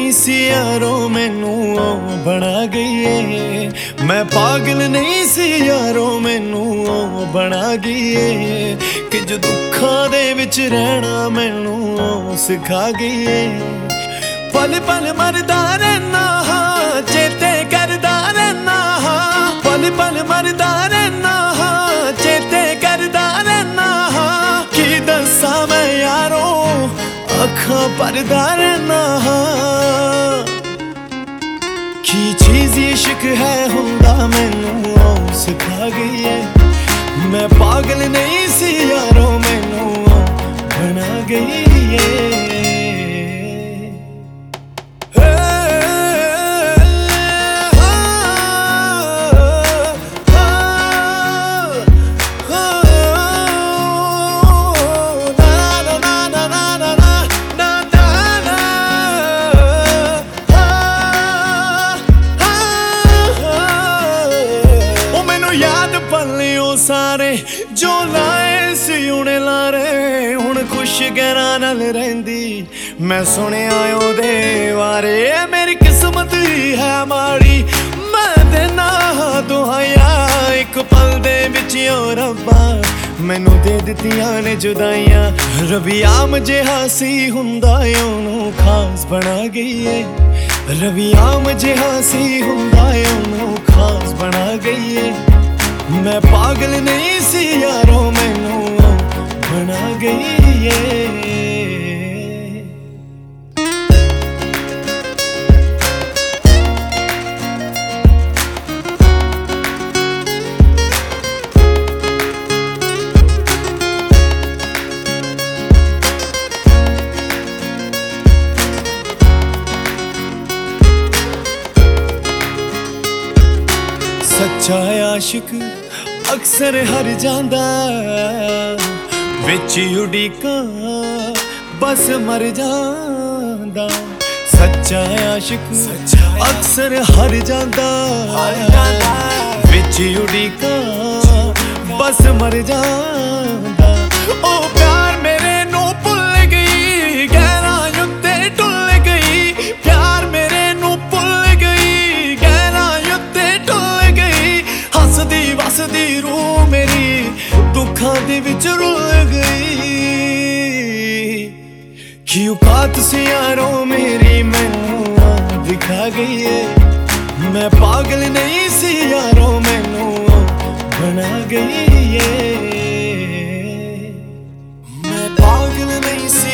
नहीं सी यारों मैनू बना गई है। मैं पागल नहीं सी यारों मैनू बना गई है कि जो दुखा दे विच रहना मैनू सिखा गई है। पल पल मरदा रहना चेते करदा रहना, पल पल मरदा रहना चेते करदा रहना। की दसा मैं यारों अखां भरदा रहना। की चीज़ इश्क है हुंदा मैनू सिखा गई है। मैं पागल नहीं सी यारों मैनू बना गई है। सारे जो लाए सी उन्हें लारे हुण खुश गैरां नाल रहिंदी। मैं सुनिया ओहदे बारे मेरी किस्मत ही है माड़ी। मैं देना दुआया एक पल दे विच ओ रब्बा मैनू दे दित्तियां ने जुदाइयां। रबियाम जिहा सी हुंदा ओनू खास बना गई है। रबियाम जिहा सी हुंदा ओनू खास बना गई है। मैं पागल नहीं सी यारों मैनू बना गई है। सच्चा आशिक अक्सर हर जांदा विच उड़ीकां बस मर जांदा। सच्चा आशिक अक्सर हर जांदा विच उड़ीकां बस मर जांदा। ओ प्यार मेरे नू भुल गई गहरां उत्ते टुल गई। प्यार मेरे नू भुल गई गहरां उत्ते टुल गई। हसदी वसदी रूह मेरी दुखां दे विच रुल गई। की औकात सी यारों मेरी मैनू दिखा गई है। मैं पागल नहीं सी यारों मैनू बना गई है। मैं पागल नहीं सी